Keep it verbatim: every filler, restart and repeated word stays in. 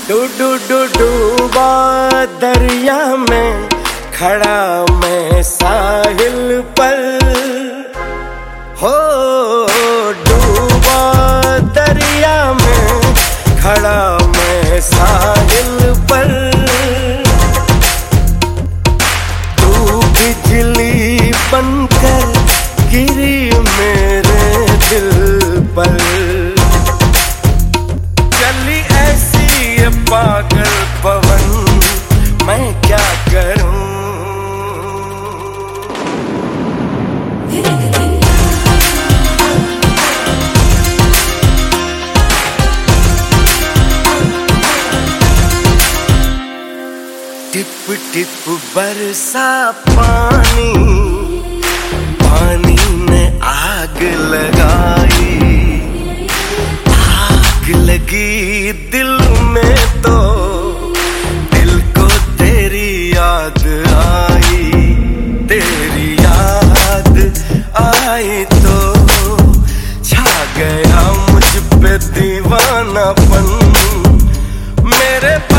Do do do डूबा दरिया में खड़ा मैं साहिल पर, हो डूबा दरिया में खड़ा मैं साहिल पर। तू बिजली बनकर गिरी मेरे दिल पर, चली ऐसी ये पागल पवन मैं क्या करूं। टिप टिप बरसा पानी, पानी ने आग लगाई, आग लगी दिल में तो दिल को तेरी याद आई, तेरी याद आई तो छा गया मुझ पे दीवानापन। मेरे